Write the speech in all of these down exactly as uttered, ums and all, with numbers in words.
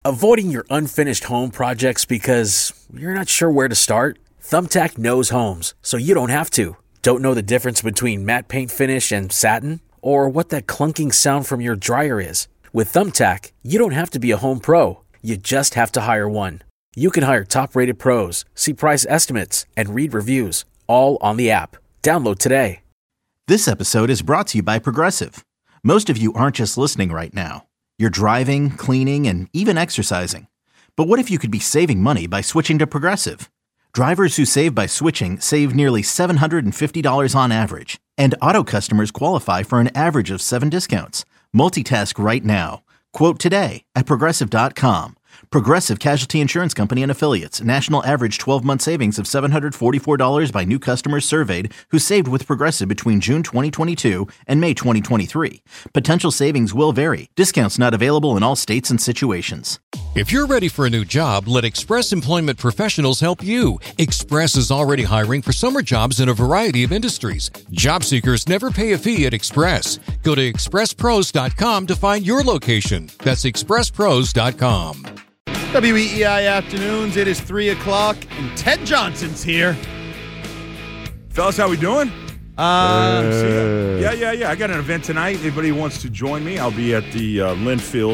Avoiding your unfinished home projects because you're not sure where to start? Thumbtack knows homes, so you don't have to. Don't know the difference between matte paint finish and satin? Or what that clunking sound from your dryer is? With Thumbtack, you don't have to be a home pro. You just have to hire one. You can hire top-rated pros, see price estimates, and read reviews, all on the app. Download today. This episode is brought to you by Progressive. Most of you aren't just listening right now. You're driving, cleaning, and even exercising. But what if you could be saving money by switching to Progressive? Drivers who save by switching save nearly seven hundred fifty dollars on average. And auto customers qualify for an average of seven discounts. Multitask right now. Quote today at Progressive dot com. Progressive Casualty Insurance Company and Affiliates. National average twelve-month savings of seven hundred forty-four dollars by new customers surveyed who saved with Progressive between June twenty twenty-two and May twenty twenty-three. Potential savings will vary. Discounts not available in all states and situations. If you're ready for a new job, let Express Employment Professionals help you. Express is already hiring for summer jobs in a variety of industries. Job seekers never pay a fee at Express. Go to express pros dot com to find your location. That's express pros dot com. W E E I Afternoons, it is three o'clock, and Ted Johnson's here. Fellas, how we doing? Um, Uh, yeah, yeah, yeah. I got an event tonight. Anybody who wants to join me, I'll be at the uh, Linfield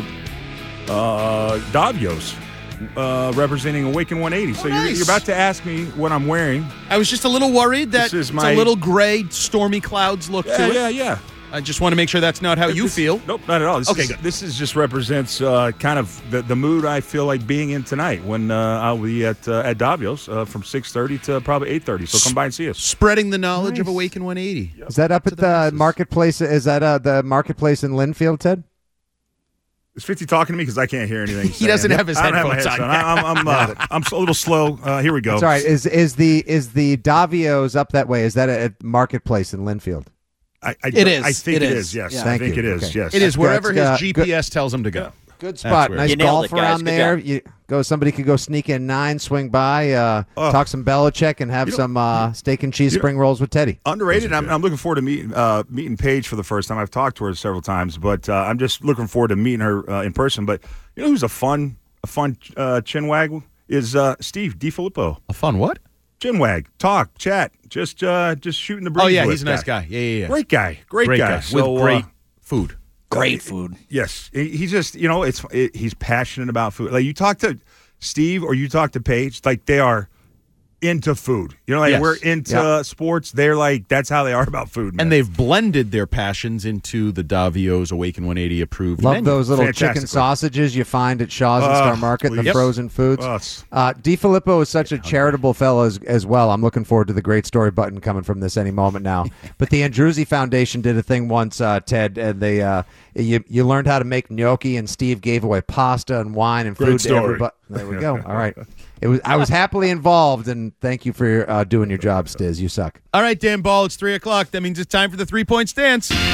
uh, Davios uh, representing Awaken one eighty. So Oh, you're, nice. you're about to ask me what I'm wearing. I was just a little worried that This is it's my- a little gray, stormy clouds look Yeah, to it. yeah, yeah. I just want to make sure that's not how you This- feel. Nope, not at all. This Okay, is, good. This is just represents uh, kind of the, the mood I feel like being in tonight when uh, I'll be at uh, at Davios uh, from six thirty to probably eight thirty. So come by and see us. Spreading the knowledge of Nice. Awaken one eighty. Is that up To at the the masses. marketplace? Is that uh, the marketplace in Linfield, Ted? Is fifty talking to me because I can't hear anything? he's He doesn't saying. have his I don't have my headphones on. headset. I'm I'm, uh, I'm a little slow. Uh, here we go. It's all right. Is is the is the Davios up that way? Is that a, a marketplace in Linfield? I, I, It is. I think It it is. is. Yes, Yeah. I Thank think you. it is. Okay. Yes, It is That's wherever good. his Good- G P S tells him to go. Good spot. weird. Nice You nailed golf it, guys. around Good there. job. You go. Somebody could go sneak in nine, swing by, uh, Oh. talk some Belichick, and have You know- some uh, steak and cheese you know- spring rolls with Teddy. Underrated. I'm, I'm looking forward to meeting uh, meeting Paige for the first time. I've talked to her several times, but uh, I'm just looking forward to meeting her uh, in person. But you know who's a fun a fun uh, chinwag is uh, Steve DiFilippo. A fun what? Chinwag, talk, chat, just uh, just shooting the breeze. Oh, yeah, with he's a nice guy. Yeah, yeah, yeah. Great guy. Great, Great guy. guy. So, With great uh, food. Great food. Yes, he, he's just you know it's it, he's passionate about food. Like you talk to Steve or you talk to Paige, like they are into food. You know, like Yes. we're into Yeah. sports. They're like that's how they are about food. Man. And they've blended their passions into the Davios Awaken one eighty approved Love menu. those little Fantastic. chicken sausages you find at Shaw's and Oh, Star Market and the please. frozen foods. Oh, it's- Uh, DiFilippo is such a charitable fellow as, as well. I'm looking forward to the great story button coming from this any moment now. But the Andruzzi Foundation did a thing once, uh, Ted, and they uh, you you learned how to make gnocchi, and Steve gave away pasta and wine and Great food to story. everybody. There we go. All right. It was I was happily involved, and thank you for your, uh, doing your job, Stiz. You suck. All right, Dan Ball, it's three o'clock. That means it's time for the three-point stance. three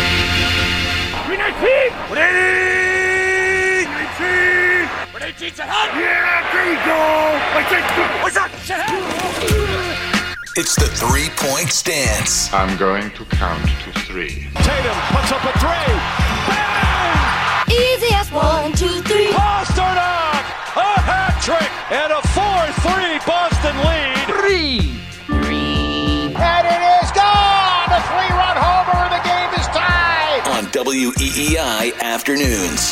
nineteen! one eighty! nineteen! one eighteen, set hot! Yeah, there you go! What's that? What's that? Set hot! It's the three-point stance. I'm going to count to three. Tatum puts up a three. Bang! Easy as one, two, three. Pasternak! A hat trick and a four three Boston lead. Three. Three. And it is gone! A three-run homer and the game is tied. On W E E I Afternoons.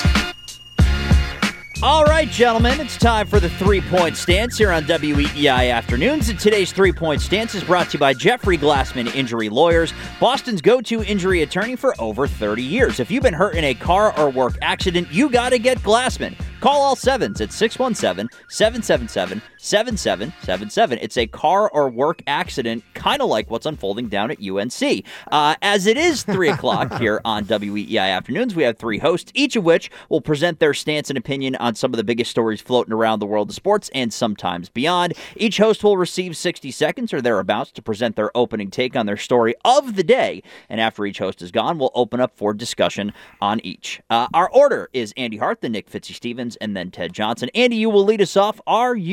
All right, gentlemen, it's time for the three-point stance here on W E E I Afternoons. And today's three-point stance is brought to you by Jeffrey Glassman Injury Lawyers, Boston's go-to injury attorney for over thirty years. If you've been hurt in a car or work accident, you got to get Glassman. Call all sevens at six one seven, seven seven seven, seven seven seven seven. It's a car or work accident, kind of like what's unfolding down at U N C. Uh, as it is three o'clock here on W E E I Afternoons, we have three hosts, each of which will present their stance and opinion on some of the biggest stories floating around the world of sports and sometimes beyond. Each host will receive sixty seconds or thereabouts to present their opening take on their story of the day. And after each host is gone, we'll open up for discussion on each. Uh, our order is Andy Hart, then Nick Fitzy Stevens, and then Ted Johnson. Andy, you will lead us off. Are you ready?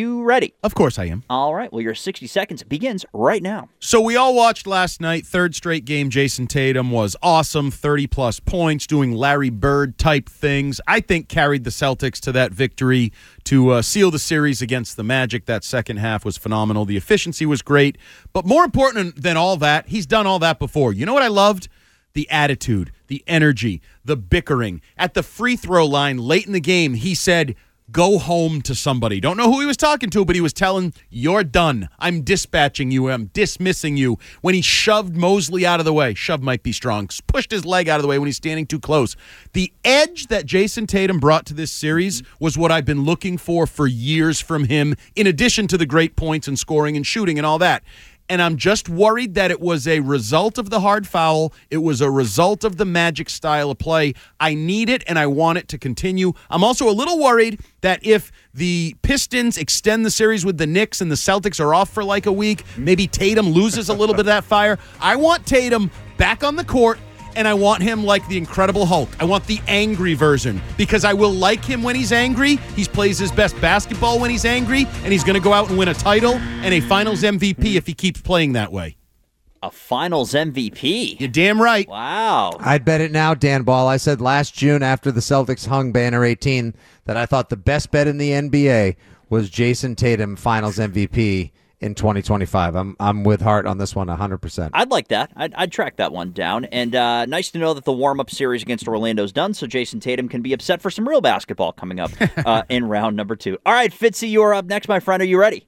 ready? Of course I am. All right. Well, your sixty seconds begins right now. So we all watched last night, third straight game. Jason Tatum was awesome, thirty-plus points, doing Larry Bird-type things. I think carried the Celtics to that victory to uh, seal the series against the Magic. That second half was phenomenal. The efficiency was great. But more important than all that, he's done all that before. You know what I loved? The attitude, the energy, the bickering. At the free throw line late in the game, he said, go home to somebody. Don't know who he was talking to, but he was telling, you're done. I'm dispatching you. I'm dismissing you. When he shoved Mosley out of the way, shove might be strong, pushed his leg out of the way when he's standing too close. The edge that Jason Tatum brought to this series was what I've been looking for for years from him, in addition to the great points and scoring and shooting and all that. And I'm just worried that it was a result of the hard foul. It was a result of the Magic style of play. I need it, and I want it to continue. I'm also a little worried that if the Pistons extend the series with the Knicks and the Celtics are off for like a week, maybe Tatum loses a little bit of that fire. I want Tatum back on the court, and I want him like the Incredible Hulk. I want the angry version, because I will like him when he's angry. He plays his best basketball when he's angry, and he's going to go out and win a title and a Finals M V P if he keeps playing that way. A Finals M V P? You're damn right. Wow. I'd bet it now, Dan Ball. I said last June after the Celtics hung Banner eighteen that I thought the best bet in the N B A was Jason Tatum Finals M V P in twenty twenty-five. I'm I'm with Hart on this one one hundred percent. I'd like that. I'd, I'd track that one down. And uh, nice to know that the warm-up series against Orlando's done, so Jason Tatum can be upset for some real basketball coming up uh, in round number two. All right, Fitzy, you're up next, my friend. Are you ready?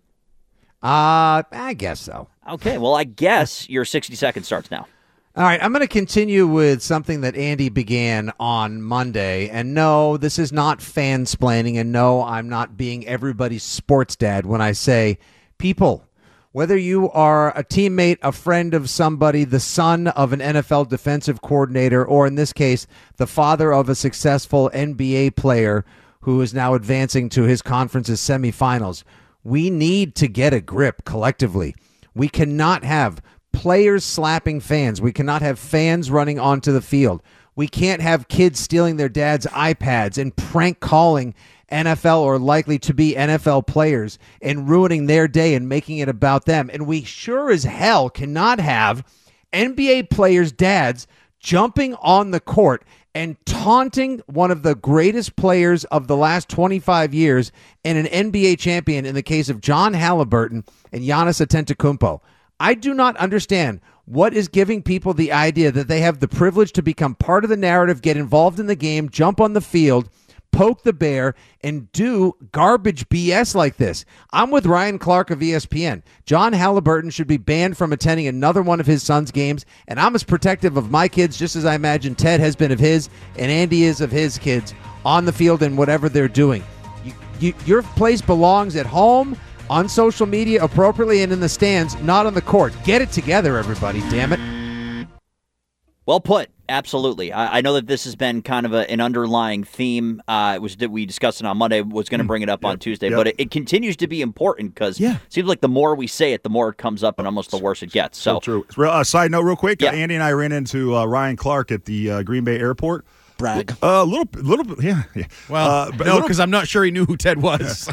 Uh, I guess so. Okay, well, I guess your sixty seconds starts now. All right, I'm going to continue with something that Andy began on Monday. And no, this is not fansplaining, and no, I'm not being everybody's sports dad when I say, people, whether you are a teammate, a friend of somebody, the son of an N F L defensive coordinator, or in this case, the father of a successful N B A player who is now advancing to his conference's semifinals, we need to get a grip collectively. We cannot have players slapping fans. We cannot have fans running onto the field. We can't have kids stealing their dad's iPads and prank calling N F L or likely to be N F L players and ruining their day and making it about them. And we sure as hell cannot have N B A players' dads jumping on the court and taunting one of the greatest players of the last twenty-five years and an N B A champion in the case of John Halliburton and Giannis Antetokounmpo. I do not understand what is giving people the idea that they have the privilege to become part of the narrative, get involved in the game, jump on the field, poke the bear, and do garbage B S like this. I'm with Ryan Clark of E S P N. John Halliburton should be banned from attending another one of his son's games, and I'm as protective of my kids just as I imagine Ted has been of his and Andy is of his kids on the field and whatever they're doing. You, you, your place belongs at home, on social media appropriately, and in the stands, not on the court. Get it together, everybody, damn it. Well put. Absolutely. I, I know that this has been kind of a, an underlying theme. Uh, it was that we discussed it on Monday, was going to bring it up yep, on Tuesday, yep. but it, it continues to be important because yeah. it seems like the more we say it, the more it comes up and almost the worse it gets. So, so true. Uh, side note real quick, yeah. uh, Andy and I ran into uh, Ryan Clark at the uh, Green Bay airport. Brag. A uh, little, little bit, yeah. yeah. Well, uh, but no, because I'm not sure he knew who Ted was.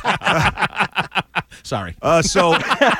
Sorry. Uh, so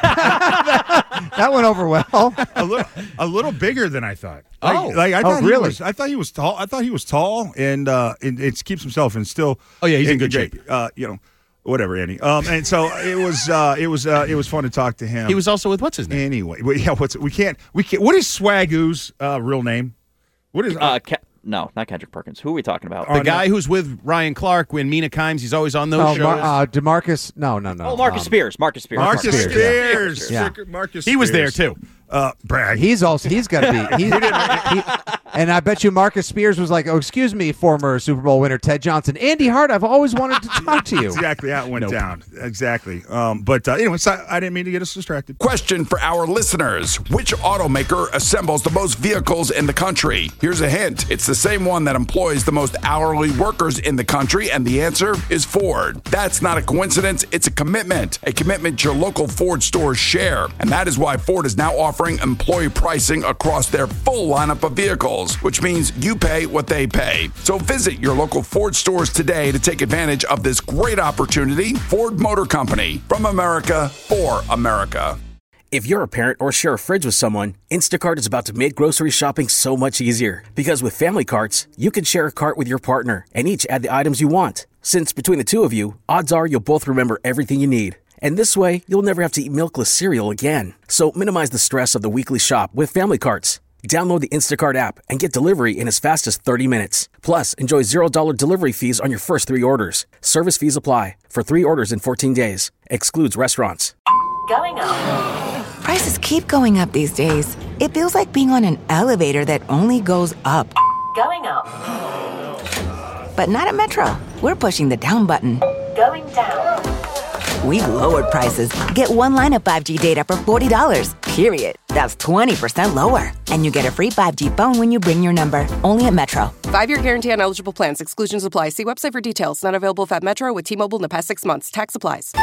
that went over well. a little, a little bigger than I thought. Oh, like, like I oh, thought he really? was, I thought he was tall. I thought he was tall, and uh, it, it keeps himself and still. Oh yeah, he's in good great. shape. Uh, you know, whatever, Andy. Um, and so it was, uh, it was, uh, it was fun to talk to him. He was also with what's his name? Anyway, well, yeah. What's we can't we can't. What is Swagoo's uh, real name? What is? Uh, Ke- no, not Kendrick Perkins. Who are we talking about? The Oh, guy no. who's with Ryan Clark when Mina Kimes, he's always on those Oh, shows. Mar- uh, DeMarcus. No, no, no. Oh, Marcus um, Spears. Marcus Spears. Marcus Marcus Spears. Spears, yeah. Frickin' Marcus He was there Spears. too. Uh, brag. He's also he's got to be. He's, he, and I bet you Marcus Spears was like, "Oh, excuse me, former Super Bowl winner Ted Johnson, Andy Hart. I've always wanted to talk to you." Exactly how it went Nope. down. Exactly. Um, but uh, anyway, so I didn't mean to get us distracted. Question for our listeners. Which automaker assembles the most vehicles in the country? Here's a hint. It's the same one that employs the most hourly workers in the country, and the answer is Ford. That's not a coincidence. It's a commitment. A commitment your local Ford stores share. And that is why Ford is now offering employee pricing across their full lineup of vehicles. vehicles, which means you pay what they pay. So visit your local Ford stores today to take advantage of this great opportunity. Ford Motor Company, from America for America. If you're a parent or share a fridge with someone, Instacart is about to make grocery shopping so much easier. Because with family carts, you can share a cart with your partner and each add the items you want. Since between the two of you, odds are you'll both remember everything you need. And this way, you'll never have to eat milkless cereal again. So minimize the stress of the weekly shop with family carts. Download the Instacart app and get delivery in as fast as thirty minutes. Plus, enjoy zero dollars delivery fees on your first three orders. Service fees apply for three orders in fourteen days. Excludes restaurants. Going up. Prices keep going up these days. It feels like being on an elevator that only goes up. Going up. But not at Metro. We're pushing the down button. Going down. We've lowered prices. Get one line of five G data for forty dollars, period. That's twenty percent lower. And you get a free five G phone when you bring your number. Only at Metro. Five-year guarantee on eligible plans. Exclusions apply. See website for details. Not available at Metro with T-Mobile in the past six months. Tax applies.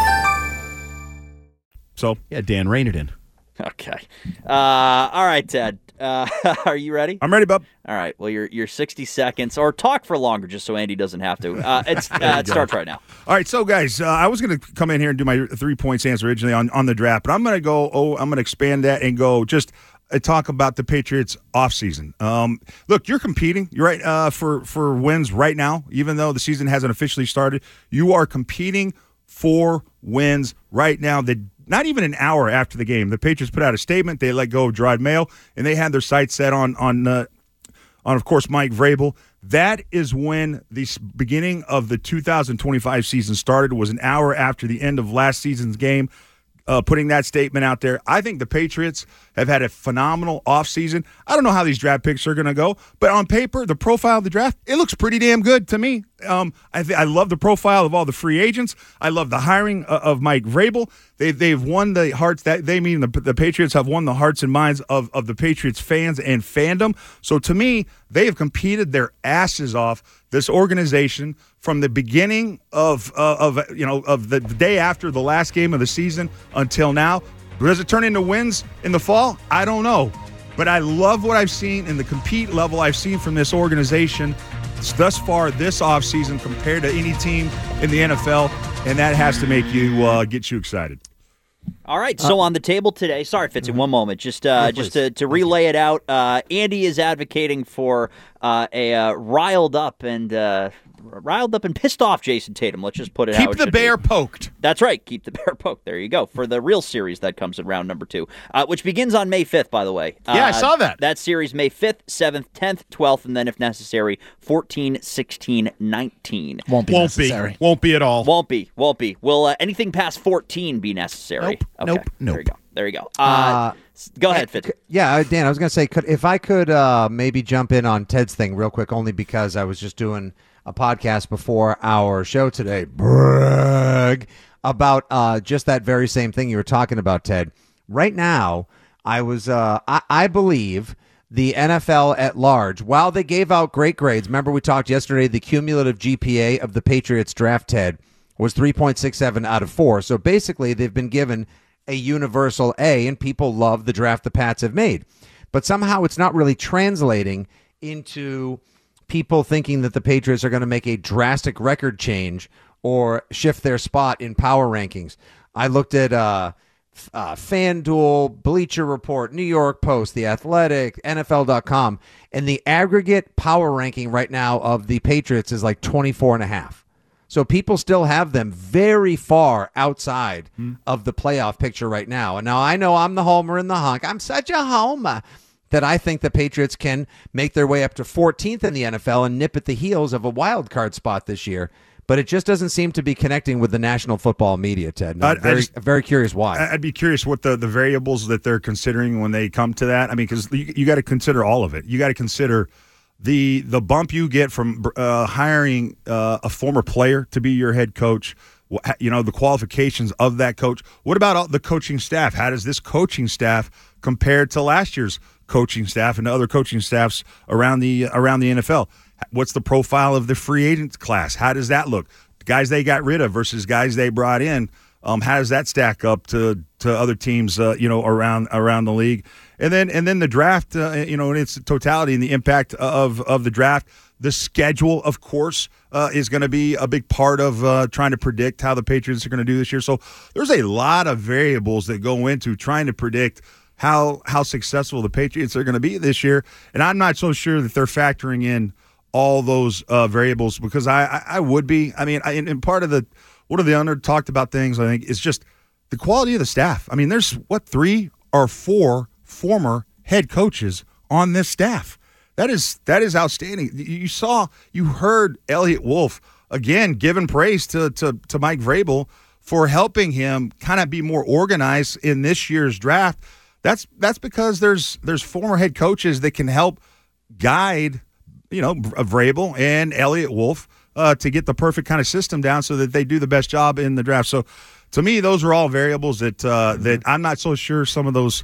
So, yeah, Dan, rein it in. Okay. Uh, all right, Ted. Uh, are you ready? I'm ready, bub. All right. Well, you're you're sixty seconds, or talk for longer, just so Andy doesn't have to. Uh, it's uh, it starts right now. All right, so guys, uh, I was going to come in here and do my three point stance originally on, on the draft, but I'm going to go. Oh, I'm going to expand that and go just uh, talk about the Patriots offseason. Um, look, you're competing. You're right uh, for for wins right now, even though the season hasn't officially started. You are competing for wins right now. That. Not even an hour after the game, the Patriots put out a statement. They let go of Gerard Mayo, and they had their sights set on, on, uh, on of course, Mike Vrabel. That is when the beginning of the two thousand twenty-five season started. It was an hour after the end of last season's game, uh, putting that statement out there. I think the Patriots have had a phenomenal offseason. I don't know how these draft picks are going to go, but on paper, the profile of the draft, it looks pretty damn good to me. Um, I, th- I love the profile of all the free agents. I love the hiring uh, of Mike Vrabel. They, they've won the hearts. That they mean the, the Patriots have won the hearts and minds of, of the Patriots fans and fandom. So to me, they have competed their asses off. This organization from the beginning of uh, of you know of the, the day after the last game of the season until now. Does it turn into wins in the fall? I don't know. But I love what I've seen in the compete level I've seen from this organization thus far this offseason compared to any team in the N F L, and that has to make you uh, get you excited. All right, so uh, on the table today, sorry, Fitz, in one moment, just uh, yeah, just to, to relay it out, uh, Andy is advocating for uh, a uh, riled up and uh, riled up and pissed off Jason Tatum. Let's just put it. Keep how it the bear be. poked. That's right. Keep the bear poked. There you go for the real series that comes in round number two, uh, which begins on May fifth. By the way, uh, yeah, I saw that. That series May fifth, seventh, tenth, twelfth, and then if necessary, fourteen, sixteen, nineteen. Won't be won't necessary. Be. Won't be at all. Won't be. Won't be. Will uh, anything past fourteen be necessary? Nope. Okay. Nope. Nope. There you go. There you go. Uh, uh, go ahead, Fitz. Yeah, Dan, I was going to say, could, if I could uh, maybe jump in on Ted's thing real quick, only because I was just doing a podcast before our show today, brag, about uh, just that very same thing you were talking about, Ted. Right now, I was, uh, I, I believe the N F L at large, while they gave out great grades, remember we talked yesterday, the cumulative G P A of the Patriots draft, Ted, was three point six seven out of four. So basically, they've been given a universal A, and people love the draft the Pats have made. But somehow it's not really translating into people thinking that the Patriots are going to make a drastic record change or shift their spot in power rankings. I looked at uh, uh, FanDuel, Bleacher Report, New York Post, The Athletic, N F L dot com, and the aggregate power ranking right now of the Patriots is like twenty-four and a half. So people still have them very far outside hmm. of the playoff picture right now. And now I know I'm the homer and the hunk. I'm such a homer that I think the Patriots can make their way up to fourteenth in the N F L and nip at the heels of a wild card spot this year. But it just doesn't seem to be connecting with the national football media, Ted. And I'm I, very, I just, very curious why. I'd be curious what the, the variables that they're considering when they come to that. I mean, because you, you got to consider all of it. You got to consider the the bump you get from uh, hiring uh, a former player to be your head coach, you know, the qualifications of that coach. What about all the coaching staff? How does this coaching staff compare to last year's coaching staff and other coaching staffs around the around the N F L? What's the profile of the free agent class? How does that look? The guys they got rid of versus guys they brought in. Um, how does that stack up to to other teams, uh, you know, around around the league? And then and then the draft, uh, you know, in its totality and the impact of of the draft. The schedule, of course, uh, is going to be a big part of uh, trying to predict how the Patriots are going to do this year. So there's a lot of variables that go into trying to predict how how successful the Patriots are going to be this year. And I'm not so sure that they're factoring in all those uh, variables because I, I, I would be. I mean, I, and part of the one of the under talked about things, I think, is just the quality of the staff. I mean, there's, what, three or four former head coaches on this staff. That is that is outstanding. You saw, you heard Elliott Wolf, again, giving praise to, to, to Mike Vrabel for helping him kind of be more organized in this year's draft. That's that's because there's there's former head coaches that can help guide, you know, Vrabel and Elliott Wolf uh, to get the perfect kind of system down so that they do the best job in the draft. So to me, those are all variables that uh, that I'm not so sure some of those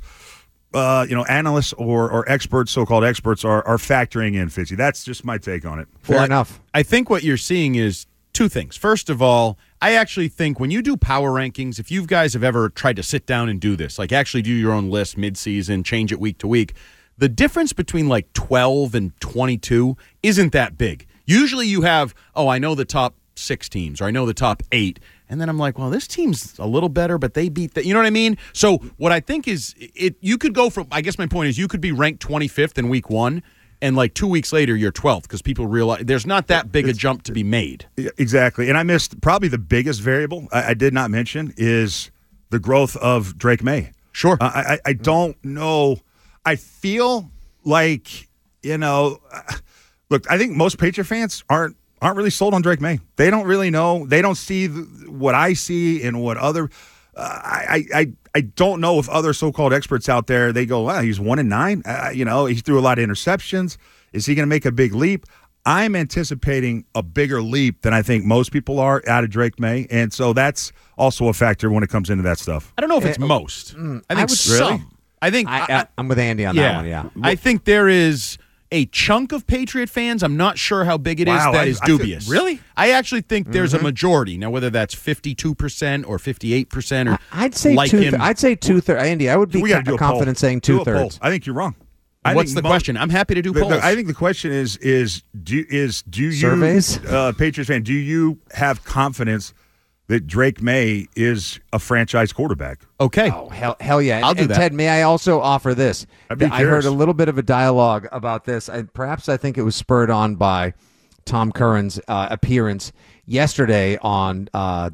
Uh, you know, analysts or, or experts, so-called experts, are, are factoring in, Fitzy. That's just my take on it. Fair well, enough. I think what you're seeing is two things. First of all, I actually think when you do power rankings, if you guys have ever tried to sit down and do this, like actually do your own list mid-season, change it week to week, the difference between like twelve and twenty-two isn't that big. Usually you have, oh, I know the top six teams, or I know the top eight, and then I'm like, well, this team's a little better, but they beat that. You know what I mean? So what I think is, it. you could go from, I guess my point is, you could be ranked twenty-fifth in week one, and like two weeks later, you're twelfth, because people realize there's not that big it's, a jump to be made. Exactly. And I missed probably the biggest variable I, I did not mention is the growth of Drake May. Sure. Uh, I, I don't know. I feel like, you know, look, I think most Patriot fans aren't aren't really sold on Drake May. They don't really know. They don't see the, what I see and what other uh, I, I I don't know if other so-called experts out there, they go, wow, he's one and nine. Uh, you know, he threw a lot of interceptions. Is he going to make a big leap? I'm anticipating a bigger leap than I think most people are out of Drake May, and so that's also a factor when it comes into that stuff. I don't know if it's uh, most. Mm, I think I would, some. Really? I think I, I, I'm with Andy on yeah, that one. Yeah, I think there is a chunk of Patriot fans, I'm not sure how big it is, wow, that I, is I feel, dubious. Really? I actually think there's mm-hmm. a majority. Now, whether that's fifty-two percent or fifty-eight percent or I'd say like two him. I'd say two-thirds. Andy, I would be we gotta do a confident poll. saying Do a two-thirds. poll. I think you're wrong. I What's the mo- question? I'm happy to do the, polls. the, I think the question is is do is do you Surveys? uh, Patriots fan, do you have confidence that Drake May is a franchise quarterback? Okay. Oh, hell, hell yeah. I'll and, do and that. Ted, may I also offer this? I'd be I curious. heard a little bit of a dialogue about this. I, perhaps I think it was spurred on by Tom Curran's uh, appearance yesterday on uh,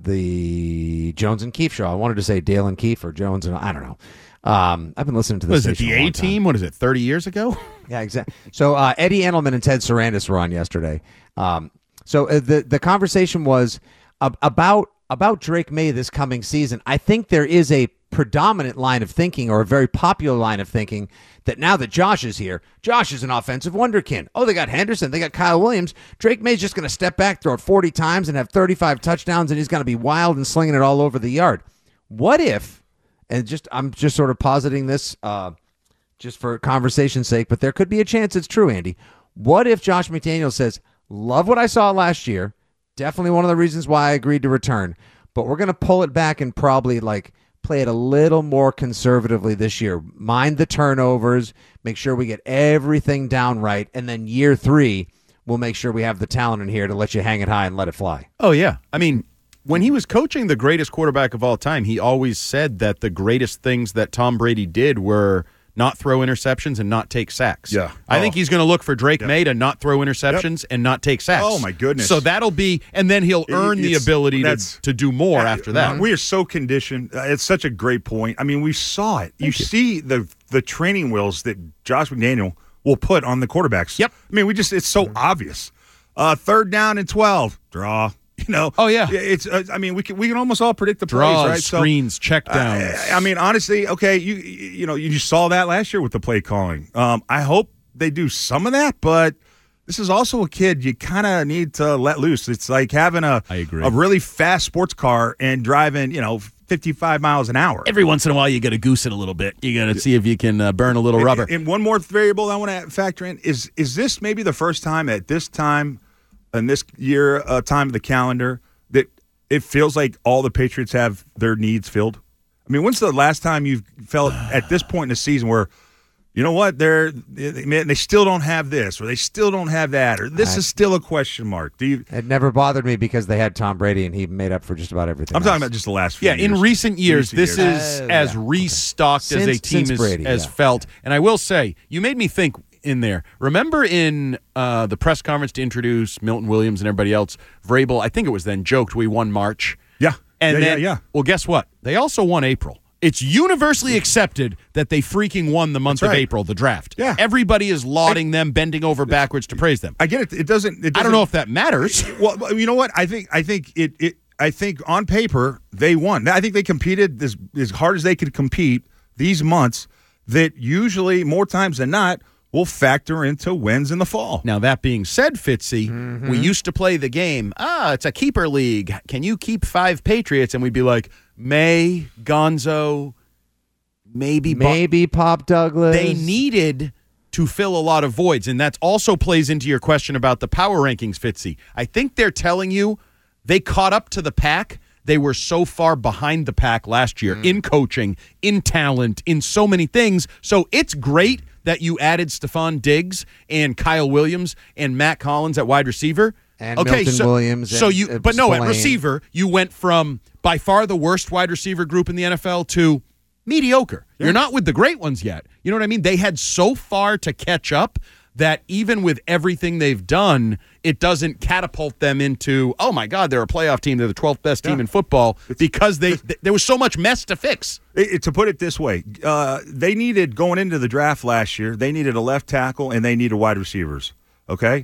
the Jones and Keefe show. I wanted to say Dale and Keefe or Jones and I don't know. Um, I've been listening to this. Was it the A team? What is it? Thirty years ago? Yeah, exactly. So uh, Eddie Edelman and Ted Sarandis were on yesterday. Um, so uh, the the conversation was uh, about about Drake May this coming season. I think there is a predominant line of thinking, or a very popular line of thinking, that now that Josh is here, Josh is an offensive wonderkind. Oh, they got Henderson, they got Kyle Williams. Drake May's just going to step back, throw it forty times, and have thirty-five touchdowns, and he's going to be wild and slinging it all over the yard. What if? And just I'm just sort of positing this uh, just for conversation's sake, but there could be a chance it's true, Andy. What if Josh McDaniels says, love what I saw last year, definitely one of the reasons why I agreed to return, but we're going to pull it back and probably like play it a little more conservatively this year. Mind the turnovers, make sure we get everything down right, and then year three, we'll make sure we have the talent in here to let you hang it high and let it fly. Oh, yeah. I mean, when he was coaching the greatest quarterback of all time, he always said that the greatest things that Tom Brady did were not throw interceptions and not take sacks. Yeah. I Oh. think he's going to look for Drake Yep. May to not throw interceptions and not take sacks. Oh, my goodness. So that'll be, and then he'll It- earn the it's- ability to, that's- to do more after that. We are so conditioned. Uh, It's such a great point. I mean, we saw it. You, see the the training wheels that Josh McDaniel will put on the quarterbacks. Yep. I mean, we just it's so obvious. Uh, third down and twelve, draw. You know. Oh, yeah. It's. Uh, I mean, we can we can almost all predict the Draws, plays, right? So, screens, check uh, downs. I mean, honestly, okay, you you know, you saw that last year with the play calling. Um, I hope they do some of that, but this is also a kid you kind of need to let loose. It's like having a I agree. a really fast sports car and driving, you know, fifty-five miles an hour. Every once in a while, you got to goose it a little bit. You got to see if you can uh, burn a little rubber. And, and one more variable I want to factor in is is this maybe the first time at this time in this year uh, time of the calendar that it feels like all the Patriots have their needs filled? I mean, when's the last time you felt at this point in the season where, you know what, they're man, they still don't have this, or they still don't have that, or this I, is still a question mark? Do you? It never bothered me because they had Tom Brady and he made up for just about everything. I'm else. talking about just the last few yeah, years. in recent years, recent this years. is Uh, as yeah. restocked Okay. as a Since- team since is, Brady, as yeah. felt. And I will say, you made me think in there. Remember in uh, the press conference to introduce Milton Williams and everybody else, Vrabel, I think it was then, joked we won March. Yeah. And yeah, then, yeah, yeah. Well, guess what? They also won April. It's universally accepted that they freaking won the month That's of right. April, the draft. Yeah. Everybody is lauding them, bending over backwards to praise them. I get it. It doesn't. It doesn't I don't know if that matters. Well, you know what? I think. I think it. it I think on paper they won. I think they competed as as hard as they could compete these months. That usually, more times than not, will factor into wins in the fall. Now, that being said, Fitzy, Mm-hmm. we used to play the game, ah, it's a keeper league. Can you keep five Patriots? And we'd be like, May, Gonzo, maybe Bo- Maybe Pop Douglas. They needed to fill a lot of voids, and that also plays into your question about the power rankings, Fitzy. I think they're telling you they caught up to the pack. They were so far behind the pack last year Mm. in coaching, in talent, in so many things. So it's great that you added Stephon Diggs and Kyle Williams and Matt Collins at wide receiver. And okay, Milton so, Williams So and, you, uh, but no, at Spillane. receiver, you went from by far the worst wide receiver group in the N F L to mediocre. Yeah. You're not with the great ones yet. You know what I mean? They had so far to catch up that even with everything they've done, it doesn't catapult them into, oh, my God, they're a playoff team. They're the twelfth best team Yeah. in football because they th- there was so much mess to fix. It, it- to put it this way, uh, they needed, going into the draft last year, they needed a left tackle and they needed wide receivers, okay?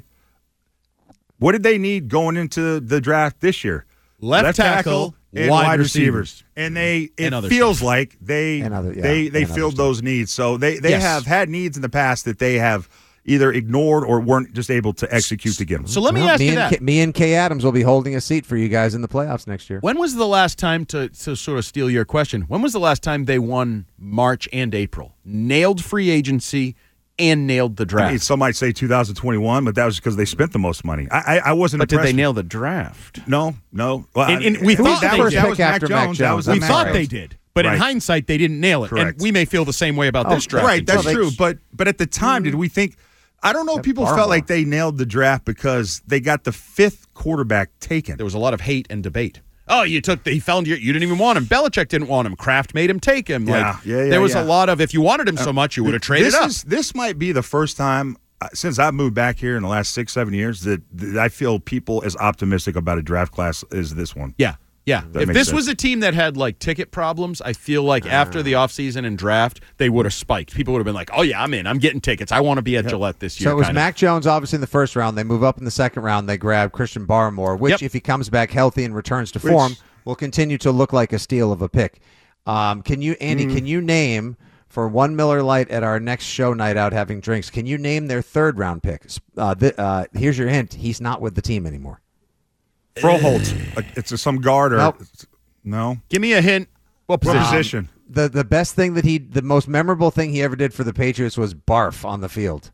What did they need going into the draft this year? Left tackle, and wide wide receivers. receivers. And they it And other feels stuff. like they And other- yeah, they, they and other filled stuff. those needs. So they, they Yes. have had needs in the past that they have either ignored or weren't just able to execute to get them. So let me Well, ask me you and that. K, me and Kay Adams will be holding a seat for you guys in the playoffs next year. When was the last time, to, to sort of steal your question, when was the last time they won March and April? Nailed free agency and nailed the draft. I mean, some might say two thousand twenty-one, but that was because they spent the most money. I I, I wasn't but did impressed. they nail the draft? No, no. Well, And- and I- we I mean, thought that they was, did. that was Pick Mac after Jones. Mac That Jones. was We Mac thought Jones. they did. But in Right. hindsight, they didn't nail it. Correct. And we may feel the same way about Oh, this draft. Right, that's Well, they- true. But but at the time, did we think? I don't know if people Barmore. felt like they nailed the draft because they got the fifth quarterback taken. There was a lot of hate and debate. Oh, you took the, he found you. You didn't even want him. Belichick didn't want him. Kraft made him take him. Yeah, Like, yeah, yeah, there was yeah. a lot of, if you wanted him so much, you would have traded this up. Is, this might be the first time uh, since I've moved back here in the last six, seven years that, that I feel people as optimistic about a draft class as this one. Yeah. Yeah. That If makes this sense. was a team that had like ticket problems, I feel like after the offseason and draft, they would have spiked. People would have been like, oh, yeah, I'm in. I'm getting tickets. I want to be at Gillette this year. So it was kind of. Mac Jones, obviously, in the first round. They move up in the second round. They grab Christian Barmore, which, Yep. if he comes back healthy and returns to Which- form, will continue to look like a steal of a pick. Um, can you, Andy, Mm. can you name, for one Miller Lite at our next show night out having drinks, can you name their third round pick? Uh, th- uh, here's your hint. He's not with the team anymore. Froholt. Uh, it's a, some guard or Nope. no? Give me a hint. What What position? position? The the best thing that he, the most memorable thing he ever did for the Patriots was barf on the field.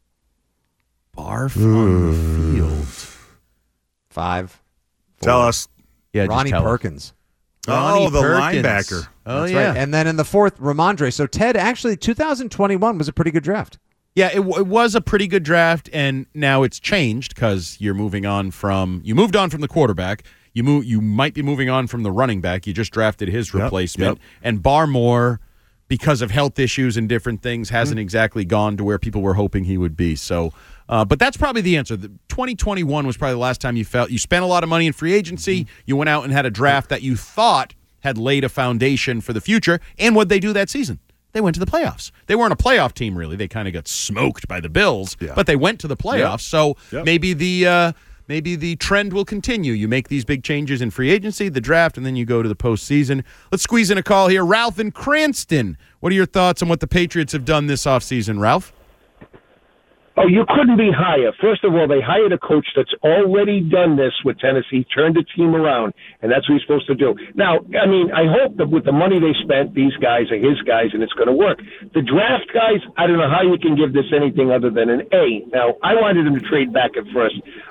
Barf on the field. Five. Tell four. us. Yeah, just Ronnie tell us. Perkins. Oh, the Perkins. linebacker. Oh, That's yeah. right. And then in the fourth, Ramondre. So Ted, actually, two thousand twenty-one was a pretty good draft. Yeah, it, w- it was a pretty good draft, and now it's changed because you're moving on from you moved on from the quarterback. You move. You might be moving on from the running back. You just drafted his Yep, replacement, yep. and Barmore, because of health issues and different things, hasn't Mm-hmm. exactly gone to where people were hoping he would be. So, uh, but that's probably the answer. The twenty twenty-one was probably the last time you felt you spent a lot of money in free agency. Mm-hmm. You went out and had a draft that you thought had laid a foundation for the future. And what'd they do that season? They went to the playoffs. They weren't a playoff team, really. They kind of got smoked by the Bills, Yeah. but they went to the playoffs. Yep. So Yep. maybe the uh, maybe the trend will continue. You make these big changes in free agency, the draft, and then you go to the postseason. Let's squeeze in a call here. Ralph in Cranston. What are your thoughts on what the Patriots have done this offseason, Ralph? Oh, you couldn't be higher. First of all, they hired a coach that's already done this with Tennessee, turned the team around, and that's what he's supposed to do. Now, I mean, I hope that with the money they spent, these guys are his guys, and it's going to work. The draft guys, I don't know how you can give this anything other than an A. Now, I wanted him to trade back at first.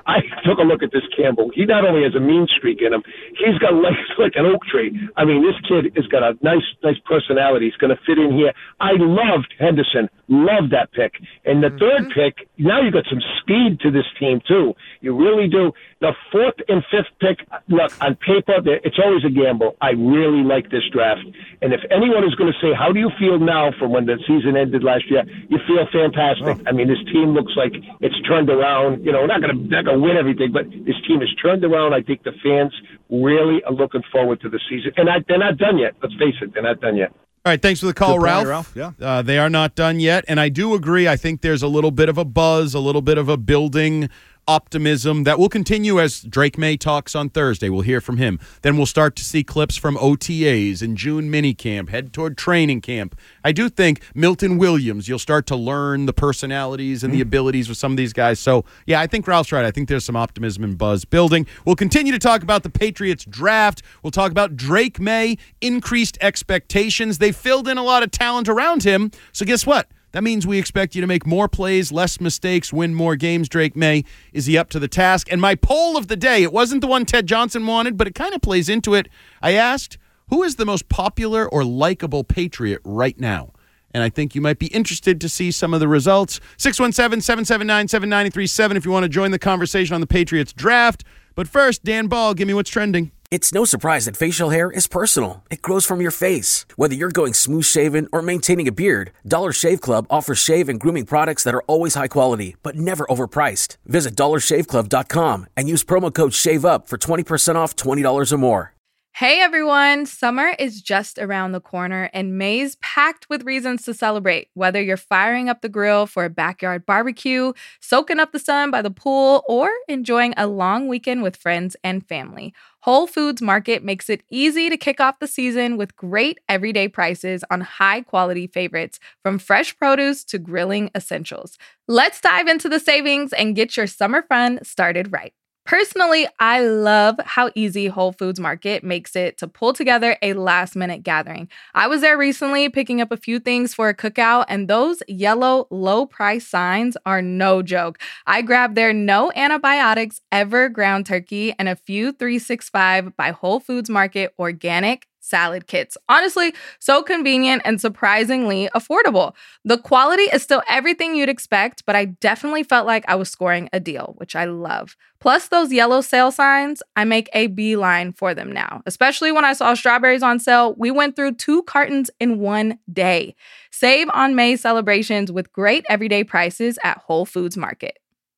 I took a look at this Campbell. He not only has a mean streak in him, he's got legs like an oak tree. I mean, this kid has got a nice, nice personality. He's going to fit in here. I loved Henderson. Loved that pick. And the mm-hmm. third pick, now you've got some speed to this team, too. You really do. The fourth and fifth pick, look, on paper, it's always a gamble. I really like this draft. And if anyone is going to say, how do you feel now from when the season ended last year, you feel fantastic. Oh. I mean, this team looks like it's turned around. You know, we're not going to not going to win everything, but this team is turned around. I think the fans really are looking forward to the season. And I, they're not done yet. Let's face it, they're not done yet. All right, thanks for the call, Good Ralph. point, Ralph. Yeah. Uh, they are not done yet, and I do agree. I think there's a little bit of a buzz, a little bit of a building optimism that will continue as Drake May talks on Thursday. We'll hear from him. Then we'll start to see clips from O T As and June minicamp, head toward training camp. I do think Milton Williams, you'll start to learn the personalities and mm-hmm. the abilities of some of these guys. So, yeah, I think Ralph's right. I think there's some optimism and buzz building. We'll continue to talk about the Patriots draft. We'll talk about Drake May, increased expectations. They filled in a lot of talent around him. So guess what? That means we expect you to make more plays, less mistakes, win more games. Drake May, is he up to the task? And my poll of the day, it wasn't the one Ted Johnson wanted, but it kind of plays into it. I asked, who is the most popular or likable Patriot right now? And I think you might be interested to see some of the results. six one seven, seven seven nine, seven nine three seven if you want to join the conversation on the Patriots draft. But first, Dan Ball, give me what's trending. It's no surprise that facial hair is personal. It grows from your face. Whether you're going smooth shaven or maintaining a beard, Dollar Shave Club offers shave and grooming products that are always high quality, but never overpriced. Visit dollar shave club dot com and use promo code SHAVEUP for twenty percent off twenty dollars or more. Hey everyone, summer is just around the corner and May's packed with reasons to celebrate. Whether you're firing up the grill for a backyard barbecue, soaking up the sun by the pool, or enjoying a long weekend with friends and family, Whole Foods Market makes it easy to kick off the season with great everyday prices on high-quality favorites, from fresh produce to grilling essentials. Let's dive into the savings and get your summer fun started right. Personally, I love how easy Whole Foods Market makes it to pull together a last-minute gathering. I was there recently picking up a few things for a cookout, and those yellow low-price signs are no joke. I grabbed their no antibiotics ever ground turkey and a few three sixty-five by Whole Foods Market organic salad kits. Honestly, so convenient and surprisingly affordable. The quality is still everything you'd expect, but I definitely felt like I was scoring a deal, which I love. Plus those yellow sale signs, I make a beeline for them now. Especially when I saw strawberries on sale, we went through two cartons in one day. Save on May celebrations with great everyday prices at Whole Foods Market.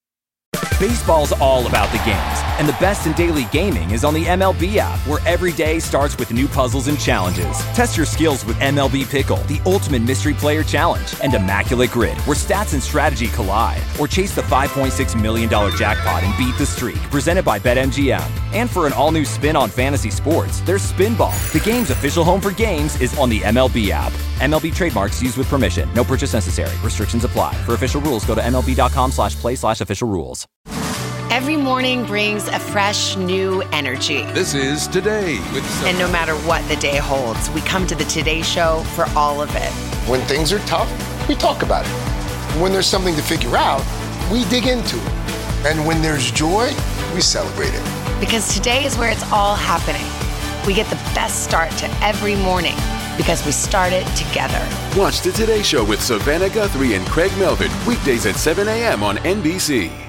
Baseball's all about the games, and the best in daily gaming is on the M L B app, where every day starts with new puzzles and challenges. Test your skills with M L B Pickle, the ultimate mystery player challenge, and Immaculate Grid, where stats and strategy collide. Or chase the five point six million dollars jackpot and beat the streak, presented by BetMGM. And for an all-new spin on fantasy sports, there's Spinball. The game's official home for games is on the M L B app. M L B trademarks used with permission. No purchase necessary. Restrictions apply. For official rules, go to MLB.com slash play slash official rules. Every morning brings a fresh, new energy. This is Today with Sophie. And no matter what the day holds, we come to the Today Show for all of it. When things are tough, we talk about it. When there's something to figure out, we dig into it. And when there's joy, we celebrate it. Because today is where it's all happening. We get the best start to every morning because we start it together. Watch the Today Show with Savannah Guthrie and Craig Melvin, weekdays at seven a.m. on N B C.